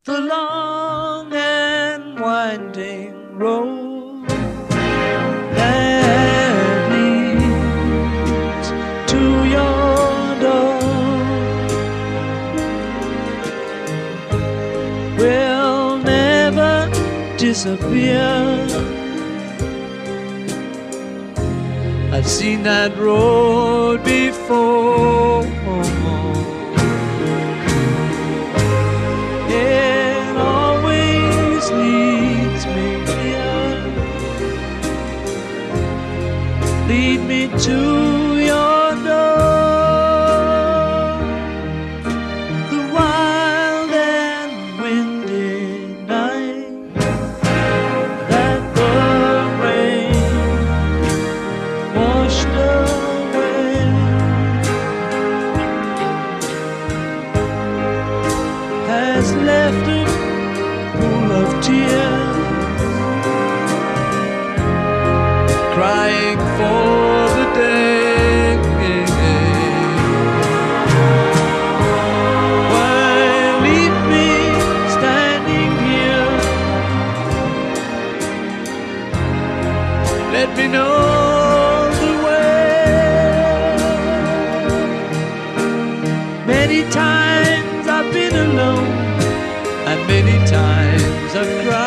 the long and winding road that leads to your door will never disappear. I've seen that road before. It always leads me here. Lead me to your door. The wild and windy night that the rain washed away has left a pool of tears, crying for the day why leave me standing here? Let me know the way. Many times I've been alone, and many times I've cried.